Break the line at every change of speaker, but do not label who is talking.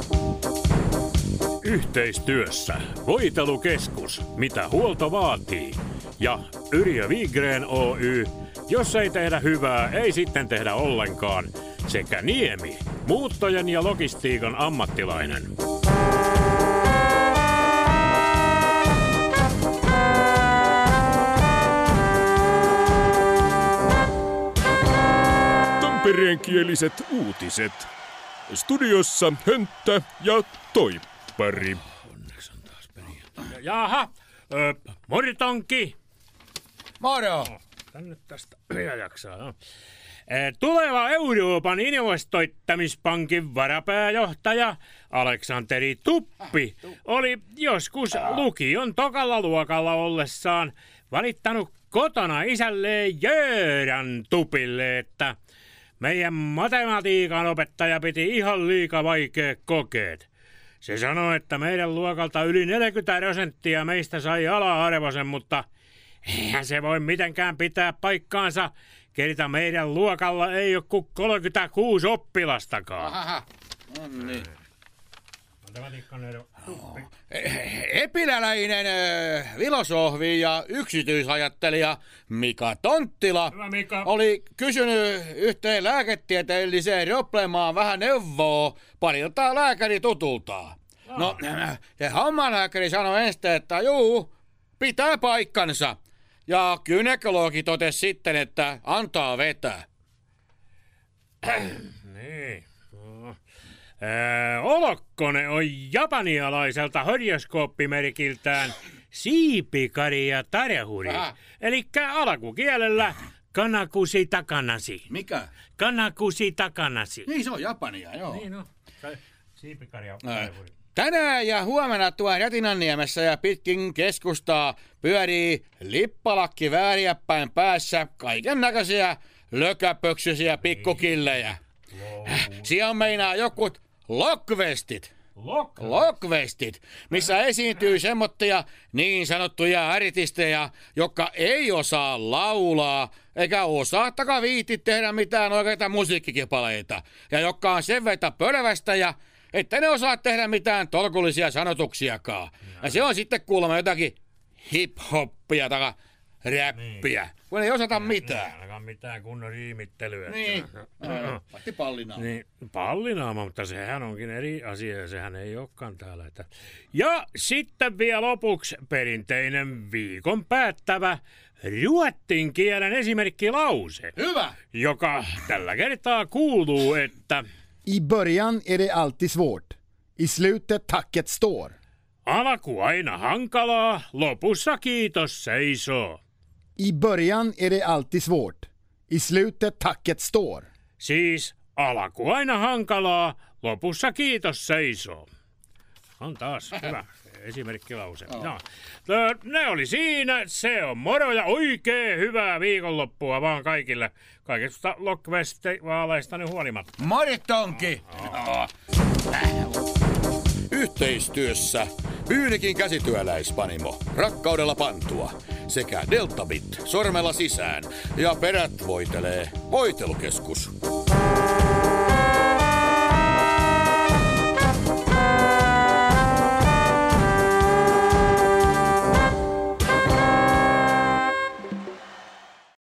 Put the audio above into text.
Yhteistyössä Voitelukeskus, mitä huolto vaatii. Ja Yrjö Vigreen Oy, jos ei tehdä hyvää, ei sitten tehdä ollenkaan. Sekä Niemi, muuttojen ja logistiikan ammattilainen.
Tampereenkieliset uutiset. Studiossa Hönttä ja Toippari.
Onneksi on taas perjantai. Jaha, Moritonki.
Moro!
Tänne tästä jaksaa. No. Tuleva Euroopan investoittamispankin varapääjohtaja Aleksanteri Tuppi oli joskus lukion tokalla luokalla ollessaan valittanut kotona isälleen Jöran Tupille, että meidän matematiikan opettaja piti ihan liika vaikeat kokeet. Se sanoi, että meidän luokalta yli 40% meistä sai ala-arvoisen, mutta eihän se voi mitenkään pitää paikkaansa. Kerta meidän luokalla ei ole kuin 36 oppilastakaan.
Aha, on niin.
Epiläläinen filosofi ja yksityisajattelija Mika Tonttila oli kysynyt yhteen lääketieteelliseen probleemaan vähän neuvoa parilta lääkäritutultaan. No, se hammalääkäri sanoi ensin, että juu, pitää paikkansa. Ja gynekologi totesi sitten, että antaa vetää.
Niin. Olokkonen on japanialaiselta horoskooppimerkiltään siipikari ja tarjahuri. Elikkä alkukielellä kanakusi takanasi.
Mikä?
Kanakusi takanasi.
Niin, se on japania, joo.
Niin no, siipikari ja tarjahuri.
Tänään ja huomenna tuon Rätinanniemessä ja pitkin keskustaa pyörii lippalakki vääriäpäin päässä kaiken näköisiä lökäpöksyisiä pikkukillejä. Siellä meinaa jokut lokvestit. Lokvestit, missä esiintyy semmoittia niin sanottuja artisteja, jotka ei osaa laulaa, eikä osaa viitti tehdä mitään oikeita musiikkikipaleita, ja jotka on sen verran pölvästä että ne osaa tehdä mitään tolkullisia sanotuksiakaan. Ja se on sitten kuulemma jotakin hip-hoppia tai räppiä, kun ei osata mitään.
Ainakaan mitään kunnon riimittelyä.
Niin, vaikka pallinaama.
Niin, pallinaama, mutta sehän onkin eri asia ja sehän ei olekaan täällä. Ja sitten vielä lopuksi perinteinen viikon päättävä ruotsin kielen esimerkkilause.
Hyvä!
Joka tällä kertaa kuuluu, että
I början är det alltid svårt. I slutet tacket står.
Alku aina hankalaa, lopussa kiitos seisoo.
I början är det alltid svårt. I slutet tacket står.
Siis alku aina hankalaa, lopussa kiitos seisoo. On taas hyvä esimerkkilause. No, ne oli siinä, se on moro ja oikein hyvää viikonloppua vaan kaikille. Kaikista lokvestivaaleista huolimatta.
Moritonki! Yhteistyössä Pyynikin käsityöläispanimo, rakkaudella pantua, sekä Deltabit, sormella sisään, ja perät voitelee Voitelukeskus.